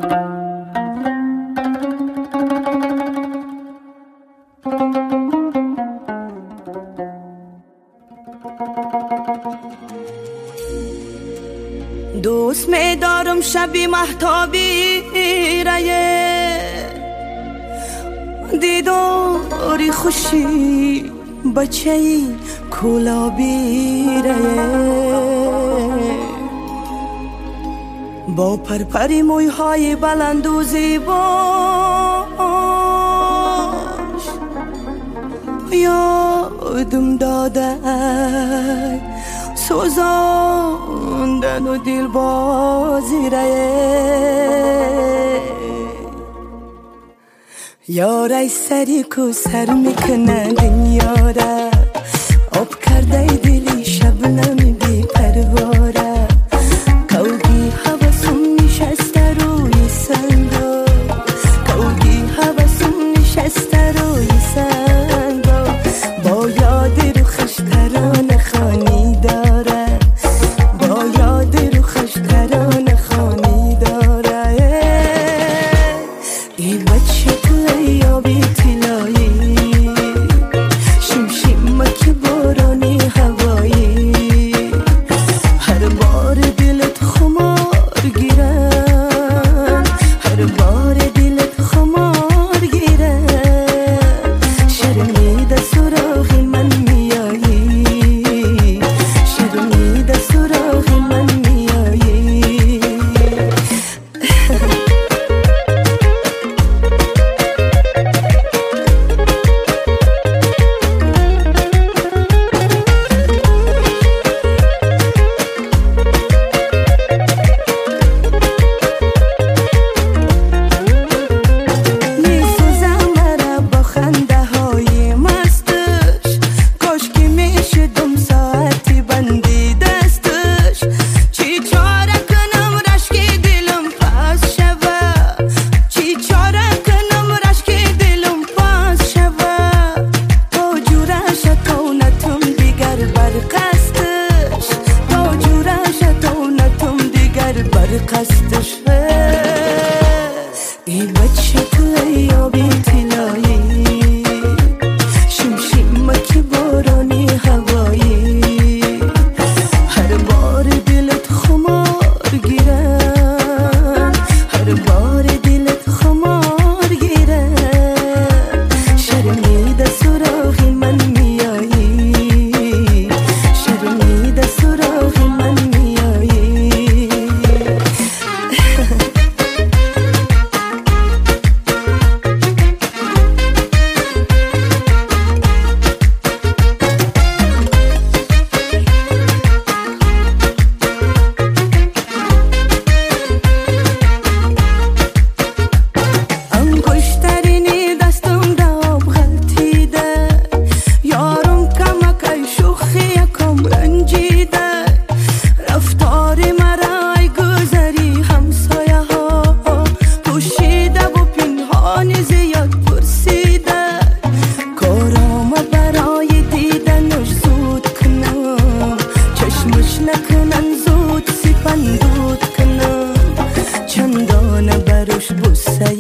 دوست می دارم شبی مهتابی رایه دیداری خوشی بچه‌ای کلابی رایه با پرپری مویهای بلند و زیباش یادم داده سوزاندن و دل بازی ره یارای سری کو سر میکنه دنیا را آب کرده دلی شبنم بی پرواره کوگی حواسم نشسته روی سنگا کوگی حواسم نشسته روی سنگا با یاد رو خش ترانه خانی داره با یاد رو خش ترانه خانی داره ای بچه تو یابی طلایی شیم شیم که بارانی هوایی هر بار دلت خمار گیرن هر بار دلت خمار گیرن شرمیده سراغی من میایی شرمیده سراغی من میایی قصدش ای بچه تو یابی طلایی شیم شیم که بارانی هوایی هر بار دلت خمار گیرن هر بار دلت خمار گیرن شرمیده سراغی من میایی شرمیده سراغی من میایی نکنن زود سپندود کنم چندان بروش بوسه